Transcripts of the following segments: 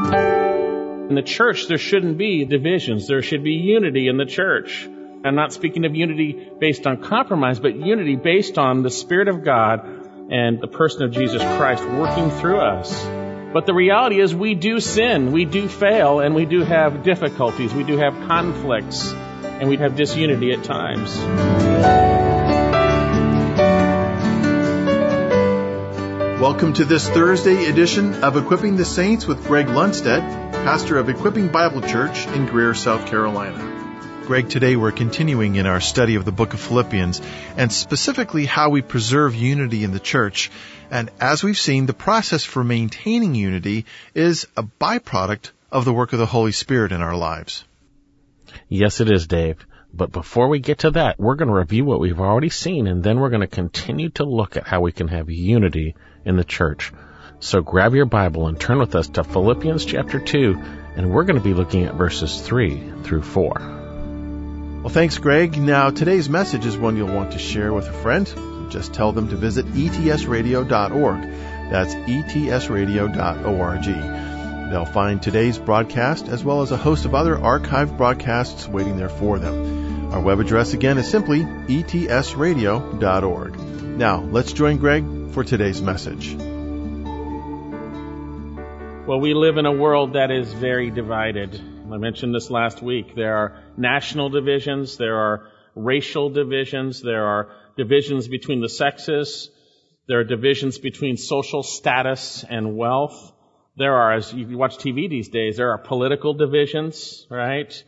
In the church, there shouldn't be divisions. There should be unity in the church. I'm not speaking of unity based on compromise, but unity based on the Spirit of God and the person of Jesus Christ working through us. But the reality is we do sin, we do fail, and we do have difficulties, we do have conflicts, and we have disunity at times. Welcome to this Thursday edition of Equipping the Saints with Greg Lundstedt, pastor of Equipping Bible Church in Greer, South Carolina. Greg, today we're continuing in our study of the book of Philippians, and specifically how we preserve unity in the church. And as we've seen, the process for maintaining unity is a byproduct of the work of the Holy Spirit in our lives. Yes, it is, Dave. But before we get to that, we're going to review what we've already seen, and then we're going to continue to look at how we can have unity in the church. So grab your Bible and turn with us to Philippians chapter 2, and we're going to be looking at verses 3 through 4. Well, thanks, Greg. Now, today's message is one you'll want to share with a friend. So just tell them to visit etsradio.org. That's etsradio.org. They'll find today's broadcast as well as a host of other archived broadcasts waiting there for them. Our web address again is simply etsradio.org. Now, let's join Greg for today's message. Well, we live in a world that is very divided. I mentioned this last week. There are national divisions, there are racial divisions, there are divisions between the sexes, there are divisions between social status and wealth. There are, as you watch TV these days, there are political divisions, right?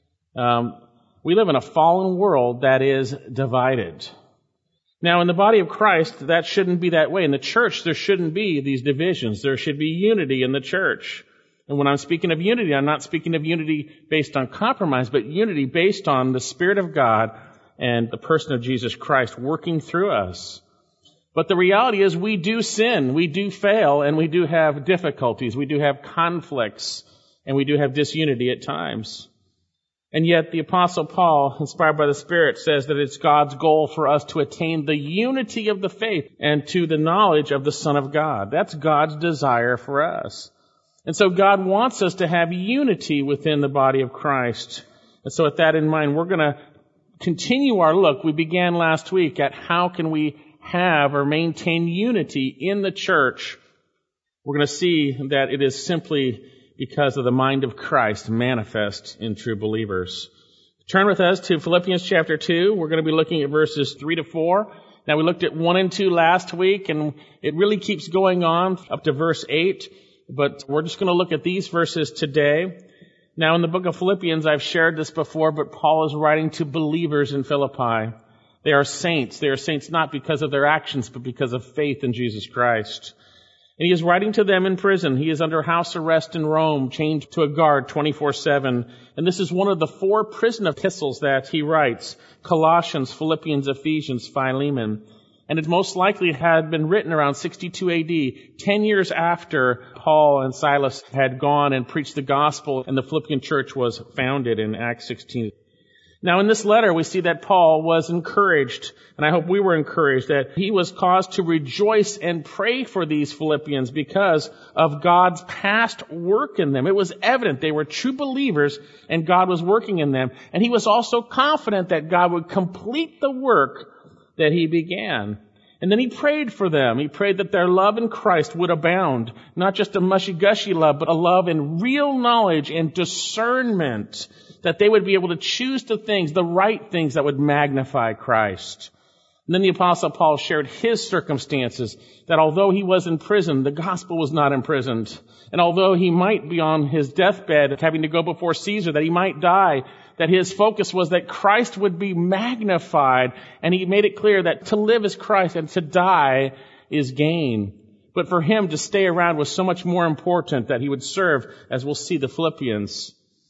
We live in a fallen world that is divided. Now, in the body of Christ, that shouldn't be that way. In the church, there shouldn't be these divisions. There should be unity in the church. And when I'm speaking of unity, I'm not speaking of unity based on compromise, but unity based on the Spirit of God and the person of Jesus Christ working through us. But the reality is we do sin, we do fail, and we do have difficulties, we do have conflicts, and we do have disunity at times. And yet the Apostle Paul, inspired by the Spirit, says that it's God's goal for us to attain the unity of the faith and to the knowledge of the Son of God. That's God's desire for us. And so God wants us to have unity within the body of Christ. And so with that in mind, we're going to continue our look. We began last week at how can we have or maintain unity in the church. We're going to see that it is simply because of the mind of Christ manifest in true believers. Turn with us to Philippians chapter 2. We're going to be looking at verses 3 to 4. Now, we looked at 1 and 2 last week, and it really keeps going on up to verse 8. But we're just going to look at these verses today. Now, in the book of Philippians, I've shared this before, but Paul is writing to believers in Philippi. They are saints. They are saints not because of their actions, but because of faith in Jesus Christ. And he is writing to them in prison. He is under house arrest in Rome, chained to a guard 24/7. And this is one of the 4 prison epistles that he writes: Colossians, Philippians, Ephesians, Philemon. And it most likely had been written around 62 AD, 10 years after Paul and Silas had gone and preached the gospel and the Philippian church was founded in Acts 16. Now, in this letter, we see that Paul was encouraged, and I hope we were encouraged, that he was caused to rejoice and pray for these Philippians because of God's past work in them. It was evident they were true believers, and God was working in them. And he was also confident that God would complete the work that he began. And then he prayed for them. He prayed that their love in Christ would abound, not just a mushy-gushy love, but a love in real knowledge and discernment, that they would be able to choose the things, the right things that would magnify Christ. And then the Apostle Paul shared his circumstances, that although he was in prison, the gospel was not imprisoned. And although he might be on his deathbed, having to go before Caesar, that he might die, that his focus was that Christ would be magnified. And he made it clear that to live is Christ and to die is gain. But for him to stay around was so much more important, that he would serve, as we'll see, the Philippians.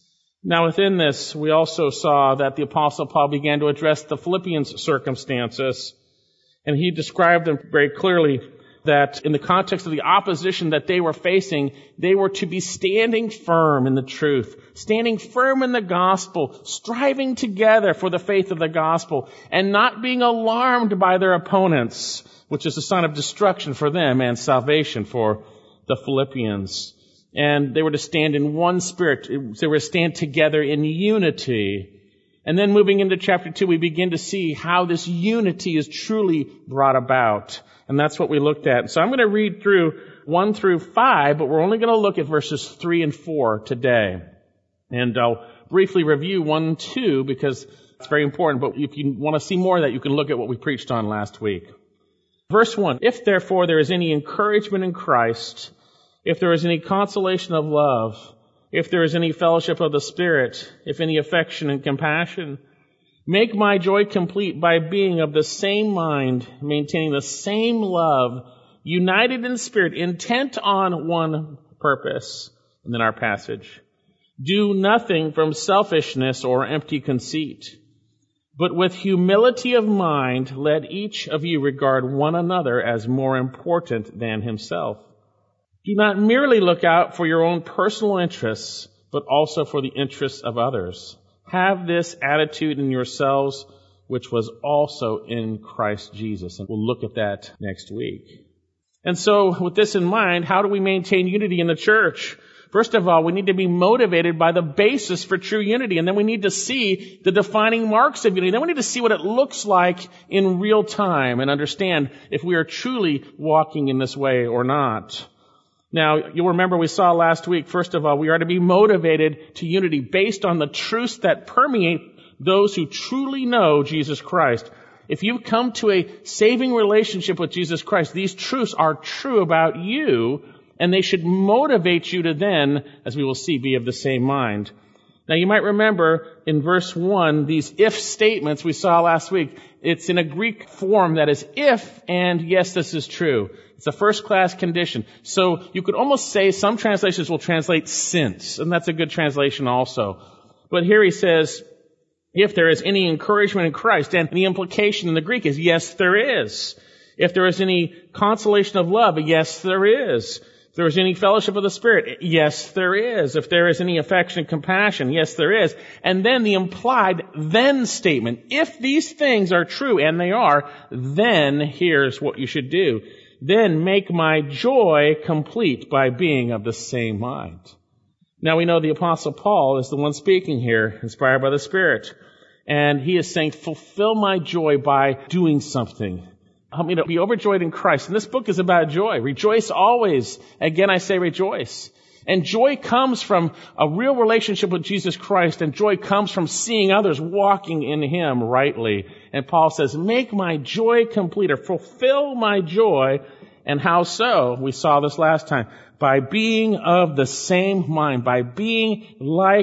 Now within this, we also saw that the Apostle Paul began to address the Philippians' circumstances. And he described them very clearly, that in the context of the opposition that they were facing, they were to be standing firm in the truth, standing firm in the gospel, striving together for the faith of the gospel, and not being alarmed by their opponents, which is a sign of destruction for them and salvation for the Philippians. And they were to stand in one spirit. They were to stand together in unity. And then moving into chapter 2, we begin to see how this unity is truly brought about. And that's what we looked at. So I'm going to read through 1 through 5, but we're only going to look at verses 3 and 4 today. And I'll briefly review 1 and 2 because it's very important. But if you want to see more of that, you can look at what we preached on last week. Verse 1, if therefore there is any encouragement in Christ, if there is any consolation of love, if there is any fellowship of the Spirit, if any affection and compassion, make my joy complete by being of the same mind, maintaining the same love, united in spirit, intent on one purpose. And then our passage. Do nothing from selfishness or empty conceit, but with humility of mind, let each of you regard one another as more important than himself. Do not merely look out for your own personal interests, but also for the interests of others. Have this attitude in yourselves, which was also in Christ Jesus. And we'll look at that next week. And so, with this in mind, how do we maintain unity in the church? First of all, we need to be motivated by the basis for true unity. And then we need to see the defining marks of unity. Then we need to see what it looks like in real time and understand if we are truly walking in this way or not. Now, you'll remember we saw last week, first of all, we are to be motivated to unity based on the truths that permeate those who truly know Jesus Christ. If you've come to a saving relationship with Jesus Christ, these truths are true about you, and they should motivate you to then, as we will see, be of the same mind. Now, you might remember in verse 1, these if statements we saw last week. It's in a Greek form that is if and yes, this is true. It's a first-class condition. So you could almost say some translations will translate since, and that's a good translation also. But here he says, if there is any encouragement in Christ, and the implication in the Greek is yes, there is. If there is any consolation of love, yes, there is. If there is any fellowship of the Spirit, yes, there is. If there is any affection and compassion, yes, there is. And then the implied then statement, if these things are true, and they are, then here's what you should do. Then make my joy complete by being of the same mind. Now we know the Apostle Paul is the one speaking here, inspired by the Spirit. And he is saying, fulfill my joy by doing something. Help me to be overjoyed in Christ. And this book is about joy. Rejoice always. Again, I say rejoice. And joy comes from a real relationship with Jesus Christ, and joy comes from seeing others walking in Him rightly. And Paul says, make my joy complete, or fulfill my joy. And how so? We saw this last time. By being of the same mind, by being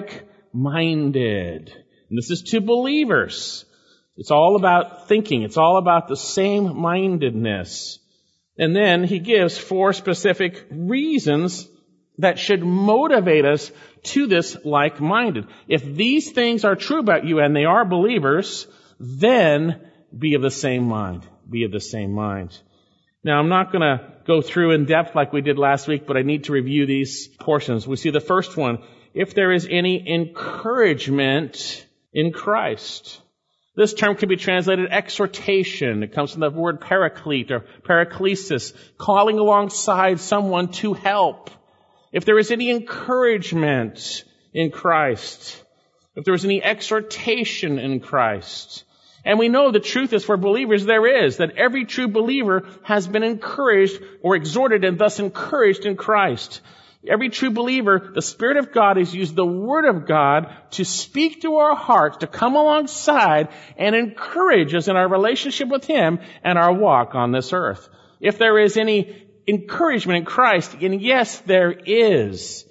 like-minded. And this is to believers. It's all about thinking. It's all about the same-mindedness. And then he gives 4 specific reasons that should motivate us to this like-minded. If these things are true about you and they are believers, then be of the same mind. Be of the same mind. Now, I'm not going to go through in depth like we did last week, but I need to review these portions. We see the first one. If there is any encouragement in Christ. This term can be translated exhortation. It comes from the word paraclete or paraklesis, calling alongside someone to help. If there is any encouragement in Christ, if there is any exhortation in Christ. And we know the truth is for believers there is, that every true believer has been encouraged or exhorted and thus encouraged in Christ. Every true believer, the Spirit of God has used the Word of God to speak to our hearts, to come alongside and encourage us in our relationship with Him and our walk on this earth. If there is any encouragement in Christ, and yes, there is,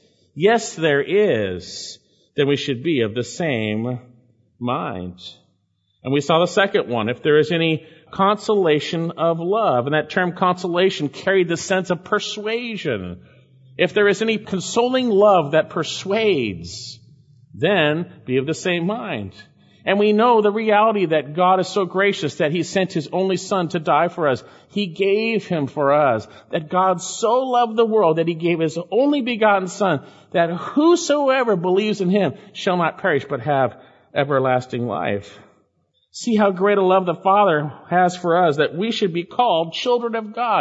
then we should be of the same mind. And we saw the second one, if there is any consolation of love. And that term consolation carried the sense of persuasion. If there is any consoling love that persuades, then be of the same mind. And we know the reality that God is so gracious that He sent His only Son to die for us. He gave Him for us. That God so loved the world that He gave His only begotten Son, that whosoever believes in Him shall not perish but have everlasting life. See how great a love the Father has for us, that we should be called children of God.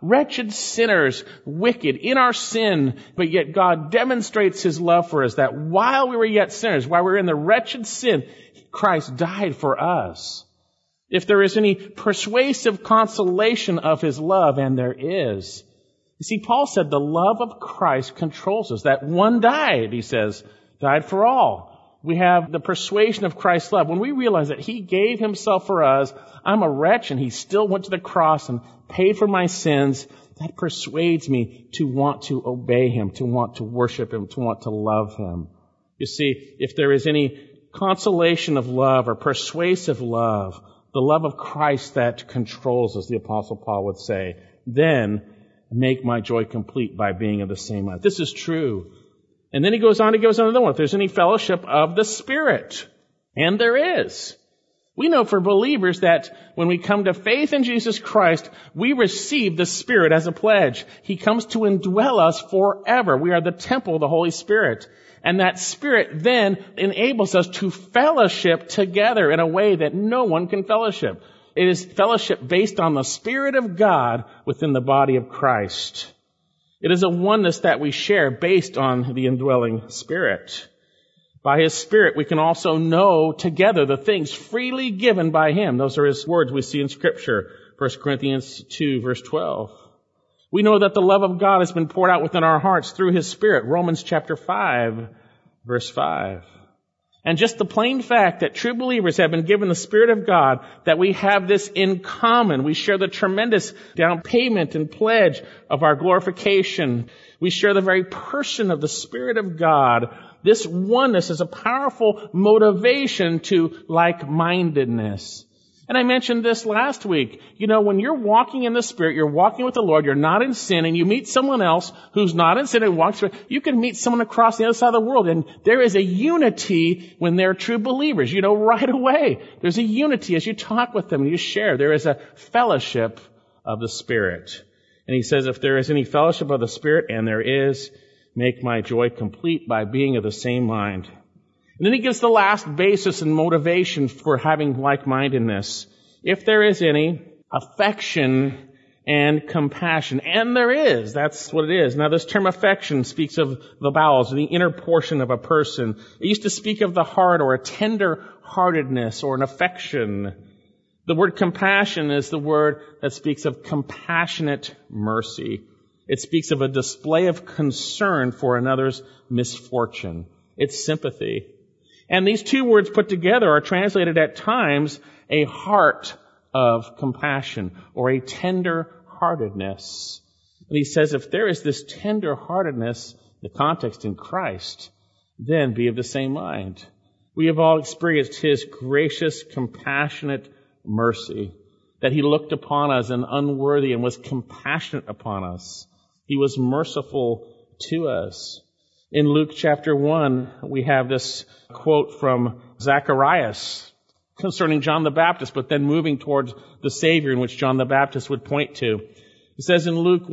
wretched sinners, wicked, in our sin, but yet God demonstrates His love for us, that while we were yet sinners, while we were in the wretched sin, Christ died for us. If there is any persuasive consolation of His love, and there is. You see, Paul said the love of Christ controls us. That one died, he says, died for all. We have the persuasion of Christ's love. When we realize that He gave Himself for us, I'm a wretch, and He still went to the cross and paid for my sins, that persuades me to want to obey Him, to want to worship Him, to want to love Him. You see, if there is any consolation of love or persuasive love, the love of Christ that controls us, the Apostle Paul would say, then make my joy complete by being of the same mind. This is true. And then he goes on another one. If there's any fellowship of the Spirit, and there is. We know for believers that when we come to faith in Jesus Christ, we receive the Spirit as a pledge. He comes to indwell us forever. We are the temple of the Holy Spirit. And that Spirit then enables us to fellowship together in a way that no one can fellowship. It is fellowship based on the Spirit of God within the body of Christ. It is a oneness that we share based on the indwelling Spirit. By His Spirit, we can also know together the things freely given by Him. Those are His words we see in Scripture. 1 Corinthians 2, verse 12. We know that the love of God has been poured out within our hearts through His Spirit. Romans chapter 5, verse 5. And just the plain fact that true believers have been given the Spirit of God, that we have this in common. We share the tremendous down payment and pledge of our glorification. We share the very person of the Spirit of God. This oneness is a powerful motivation to like-mindedness. And I mentioned this last week. You know, when you're walking in the Spirit, you're walking with the Lord, you're not in sin, and you meet someone else who's not in sin and walks through, you can meet someone across the other side of the world, and there is a unity when they're true believers. You know, right away, there's a unity as you talk with them and you share. There is a fellowship of the Spirit. And he says, if there is any fellowship of the Spirit, and there is, make my joy complete by being of the same mind. And then he gives the last basis and motivation for having like-mindedness. If there is any affection and compassion, and there is, that's what it is. Now this term affection speaks of the bowels, the inner portion of a person. It used to speak of the heart or a tender-heartedness or an affection. The word compassion is the word that speaks of compassionate mercy. It speaks of a display of concern for another's misfortune. It's sympathy. And these two words put together are translated at times a heart of compassion or a tender-heartedness. And he says if there is this tender-heartedness, the context in Christ, then be of the same mind. We have all experienced His gracious, compassionate mercy, that He looked upon us and unworthy and was compassionate upon us. He was merciful to us. In Luke chapter 1, we have this quote from Zacharias concerning John the Baptist, but then moving towards the Savior in which John the Baptist would point to. It says in Luke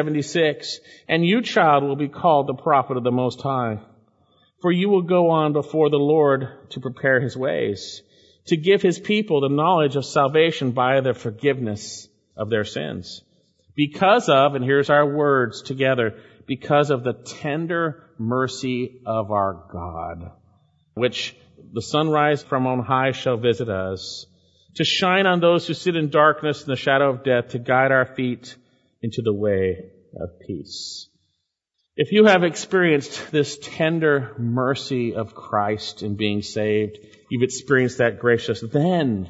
1:76, "And you, child, will be called the prophet of the Most High, for you will go on before the Lord to prepare His ways, to give His people the knowledge of salvation by the forgiveness of their sins. Because of," and here's our words together, "because of the tender mercy of our God, which the sunrise from on high shall visit us, to shine on those who sit in darkness and the shadow of death, to guide our feet into the way of peace." If you have experienced this tender mercy of Christ in being saved, you've experienced that gracious, then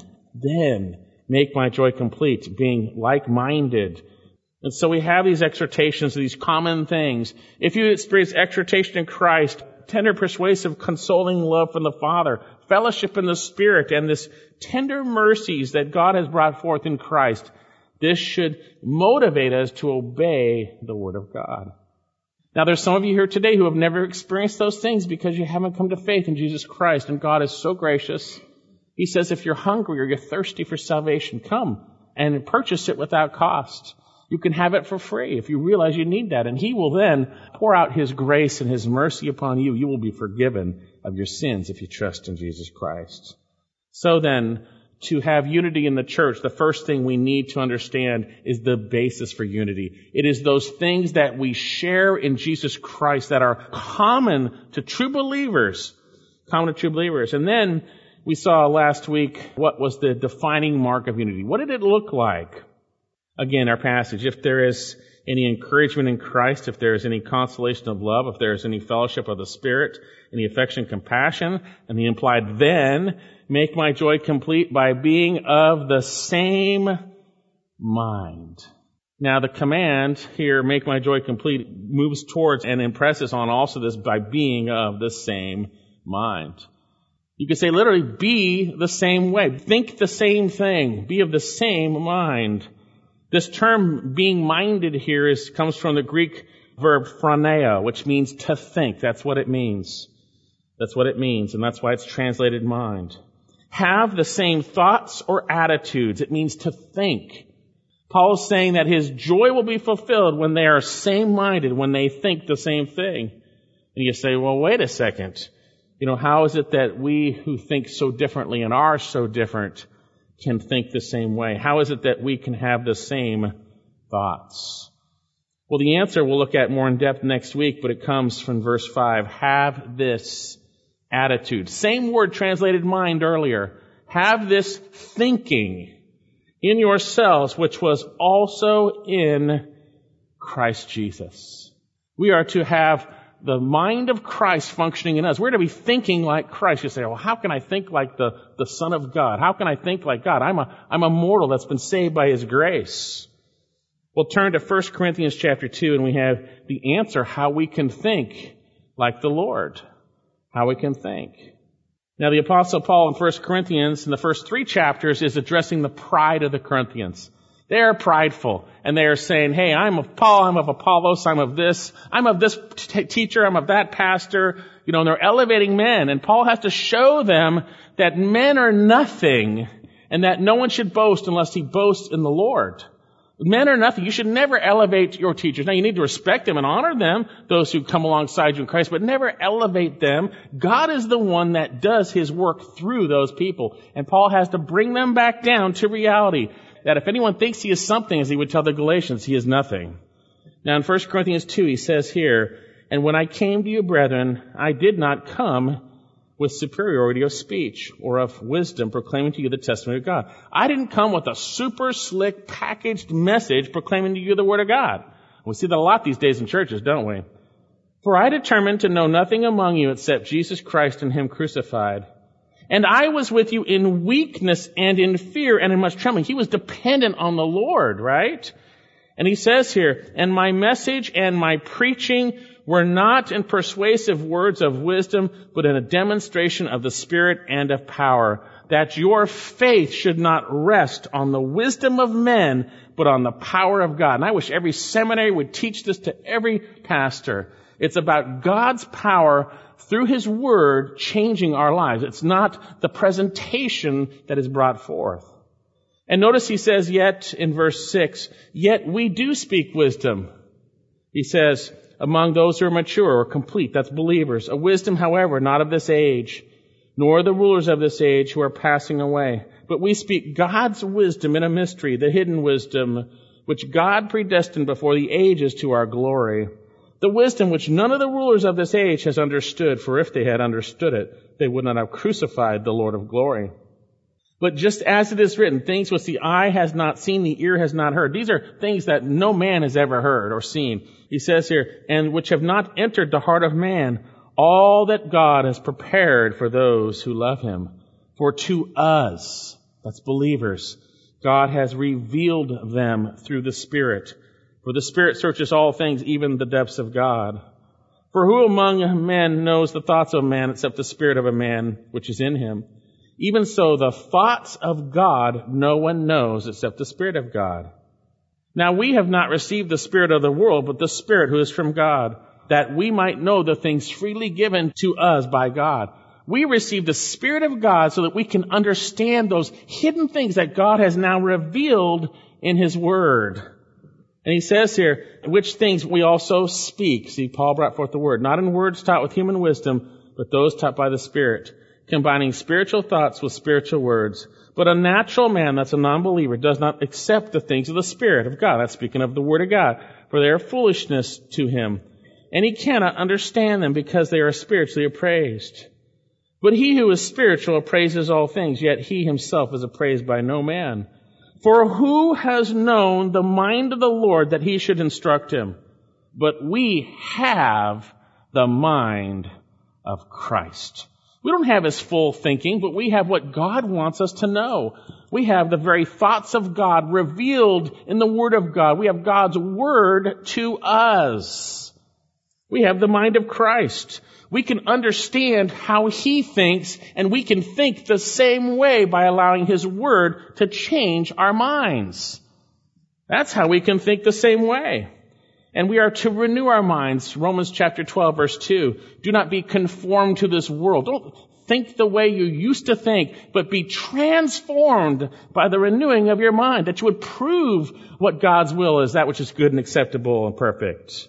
make my joy complete, being like-minded. And so we have these exhortations, these common things. If you experience exhortation in Christ, tender, persuasive, consoling love from the Father, fellowship in the Spirit, and this tender mercies that God has brought forth in Christ, this should motivate us to obey the Word of God. Now there's some of you here today who have never experienced those things because you haven't come to faith in Jesus Christ, and God is so gracious. He says if you're hungry or you're thirsty for salvation, come and purchase it without cost. You can have it for free if you realize you need that. And He will then pour out His grace and His mercy upon you. You will be forgiven of your sins if you trust in Jesus Christ. So then, to have unity in the church, the first thing we need to understand is the basis for unity. It is those things that we share in Jesus Christ that are common to true believers. And then we saw last week what was the defining mark of unity. What did it look like? Again, our passage, if there is any encouragement in Christ, if there is any consolation of love, if there is any fellowship of the Spirit, any affection, compassion, and the implied then, make my joy complete by being of the same mind. Now the command here, make my joy complete, moves towards and impresses on also this by being of the same mind. You could say literally, be the same way. Think the same thing. Be of the same mind. This term, being minded here, comes from the Greek verb phroneo, which means to think. That's what it means. And that's why it's translated mind. Have the same thoughts or attitudes. It means to think. Paul is saying that his joy will be fulfilled when they are same-minded, when they think the same thing. And you say, well, wait a second. How is it that we who think so differently and are so different can think the same way? How is it that we can have the same thoughts? Well, the answer we'll look at more in depth next week, but it comes from verse 5. Have this attitude. Same word translated mind earlier. Have this thinking in yourselves, which was also in Christ Jesus. We are to have the mind of Christ functioning in us. We're to be thinking like Christ. You say, well, how can I think like the Son of God? How can I think like God? I'm a mortal that's been saved by His grace. We'll turn to 1 Corinthians chapter 2, and we have the answer how we can think like the Lord. How we can think. Now, the Apostle Paul in 1 Corinthians, in the first 3 chapters, is addressing the pride of the Corinthians. They are prideful, and they are saying, hey, I'm of Paul, I'm of Apollos, I'm of this teacher, I'm of that pastor. And they're elevating men, and Paul has to show them that men are nothing, and that no one should boast unless he boasts in the Lord. Men are nothing. You should never elevate your teachers. Now, you need to respect them and honor them, those who come alongside you in Christ, but never elevate them. God is the one that does His work through those people, and Paul has to bring them back down to reality. That if anyone thinks he is something, as he would tell the Galatians, he is nothing. Now in 1 Corinthians 2, he says here, and when I came to you, brethren, I did not come with superiority of speech or of wisdom proclaiming to you the testimony of God. I didn't come with a super slick packaged message proclaiming to you the Word of God. We see that a lot these days in churches, don't we? For I determined to know nothing among you except Jesus Christ and Him crucified. And I was with you in weakness and in fear and in much trembling. He was dependent on the Lord, right? And he says here, and my message and my preaching were not in persuasive words of wisdom, but in a demonstration of the Spirit and of power, that your faith should not rest on the wisdom of men, but on the power of God. And I wish every seminary would teach this to every pastor. It's about God's power through His Word changing our lives. It's not the presentation that is brought forth. And notice he says, yet, in verse 6, yet we do speak wisdom. He says, among those who are mature or complete, that's believers. A wisdom, however, not of this age, nor the rulers of this age who are passing away. But we speak God's wisdom in a mystery, the hidden wisdom, which God predestined before the ages to our glory. The wisdom which none of the rulers of this age has understood, for if they had understood it, they would not have crucified the Lord of glory. But just as it is written, things which the eye has not seen, the ear has not heard. These are things that no man has ever heard or seen. He says here, and which have not entered the heart of man, all that God has prepared for those who love Him. For to us, that's believers, God has revealed them through the Spirit. For the Spirit searches all things, even the depths of God. For who among men knows the thoughts of a man except the spirit of a man which is in him? Even so, the thoughts of God no one knows except the Spirit of God. Now we have not received the spirit of the world, but the Spirit who is from God, that we might know the things freely given to us by God. We receive the Spirit of God so that we can understand those hidden things that God has now revealed in His Word. And he says here, which things we also speak. See, Paul brought forth the Word, not in words taught with human wisdom, but those taught by the Spirit, combining spiritual thoughts with spiritual words. But a natural man, that's a non-believer, does not accept the things of the Spirit of God. That's speaking of the Word of God, for they are foolishness to him. And he cannot understand them because they are spiritually appraised. But he who is spiritual appraises all things, yet he himself is appraised by no man. For who has known the mind of the Lord that he should instruct him? But we have the mind of Christ. We don't have his full thinking, but we have what God wants us to know. We have the very thoughts of God revealed in the Word of God. We have God's Word to us. We have the mind of Christ. We can understand how he thinks, and we can think the same way by allowing his Word to change our minds. That's how we can think the same way. And we are to renew our minds. Romans chapter 12, verse 2. Do not be conformed to this world. Don't think the way you used to think, but be transformed by the renewing of your mind, that you would prove what God's will is, that which is good and acceptable and perfect.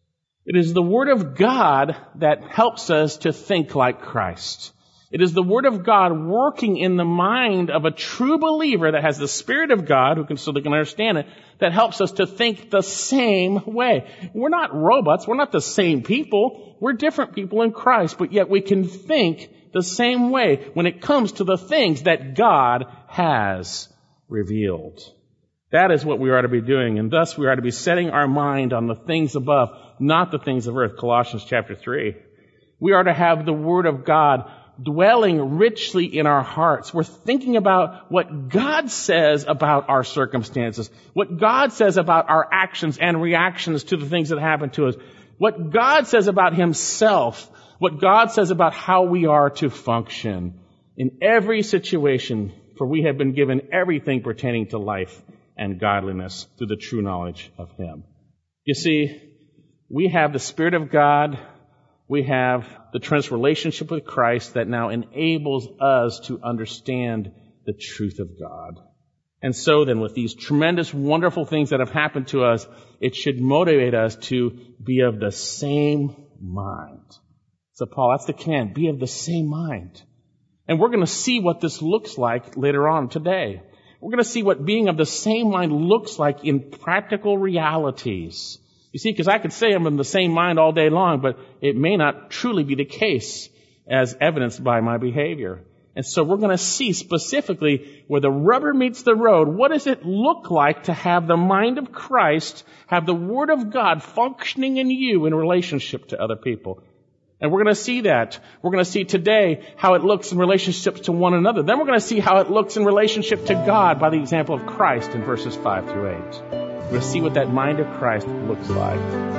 It is the Word of God that helps us to think like Christ. It is the Word of God working in the mind of a true believer that has the Spirit of God, so they can understand it, that helps us to think the same way. We're not robots. We're not the same people. We're different people in Christ, but yet we can think the same way when it comes to the things that God has revealed. That is what we are to be doing, and thus we are to be setting our mind on the things above, not the things of earth. Colossians chapter 3. We are to have the Word of God dwelling richly in our hearts. We're thinking about what God says about our circumstances, what God says about our actions and reactions to the things that happen to us, what God says about himself, what God says about how we are to function in every situation, for we have been given everything pertaining to life and godliness through the true knowledge of him. You see, we have the Spirit of God. We have the tremendous relationship with Christ that now enables us to understand the truth of God. And so then, with these tremendous, wonderful things that have happened to us, it should motivate us to be of the same mind. So Paul, that's the command, be of the same mind. And we're going to see what this looks like later on today. We're going to see what being of the same mind looks like in practical realities. You see, because I could say I'm in the same mind all day long, but it may not truly be the case as evidenced by my behavior. And so we're going to see specifically where the rubber meets the road, what does it look like to have the mind of Christ, have the Word of God functioning in you in relationship to other people. And we're going to see that. We're going to see today how it looks in relationships to one another. Then we're going to see how it looks in relationship to God by the example of Christ in verses 5 through 8. We're going to see what that mind of Christ looks like.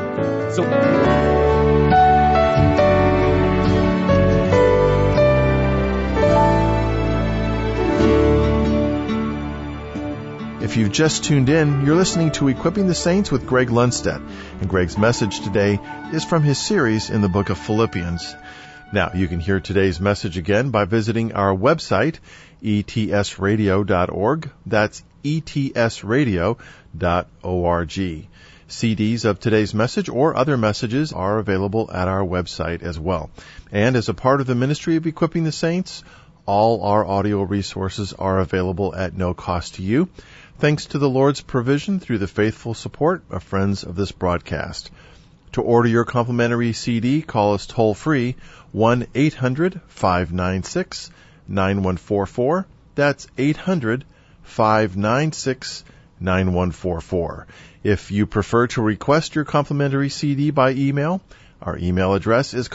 If you've just tuned in, you're listening to Equipping the Saints with Greg Lundstedt, and Greg's message today is from his series in the book of Philippians. Now, you can hear today's message again by visiting our website, etsradio.org. That's etsradio.org. CDs of today's message or other messages are available at our website as well. And as a part of the ministry of Equipping the Saints, all our audio resources are available at no cost to you, thanks to the Lord's provision through the faithful support of friends of this broadcast. To order your complimentary CD, call us toll-free, 1-800-596-9144. That's 800-596-9144. If you prefer to request your complimentary CD by email, our email address is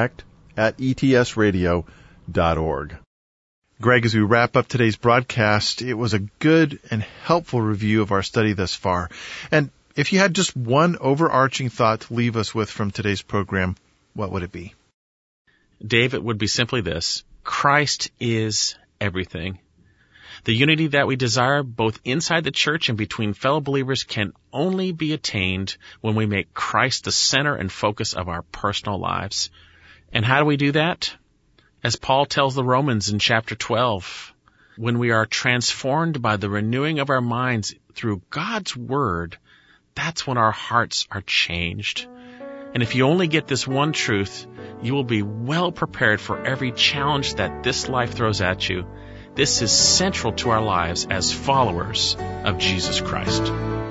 contact@etsradio.org. Greg, as we wrap up today's broadcast, it was a good and helpful review of our study thus far. And if you had just one overarching thought to leave us with from today's program, what would it be? Dave, it would be simply this. Christ is everything. The unity that we desire, both inside the church and between fellow believers, can only be attained when we make Christ the center and focus of our personal lives. And how do we do that? As Paul tells the Romans in chapter 12, when we are transformed by the renewing of our minds through God's Word, that's when our hearts are changed. And if you only get this one truth, you will be well prepared for every challenge that this life throws at you. This is central to our lives as followers of Jesus Christ.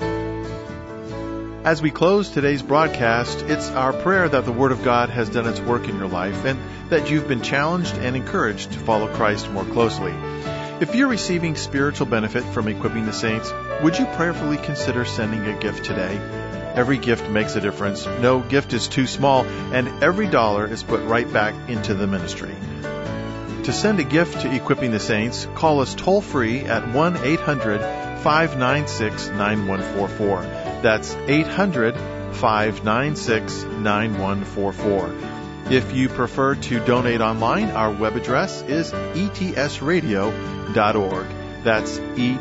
As we close today's broadcast, it's our prayer that the Word of God has done its work in your life and that you've been challenged and encouraged to follow Christ more closely. If you're receiving spiritual benefit from Equipping the Saints, would you prayerfully consider sending a gift today? Every gift makes a difference. No gift is too small, and every dollar is put right back into the ministry. To send a gift to Equipping the Saints, call us toll-free at 1-800-596-9144. That's 800-596-9144. If you prefer to donate online, our web address is etsradio.org. That's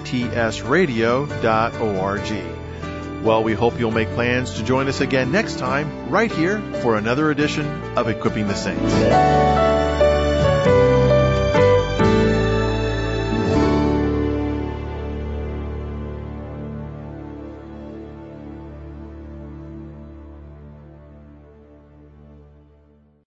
etsradio.org. Well, we hope you'll make plans to join us again next time, right here, for another edition of Equipping the Saints.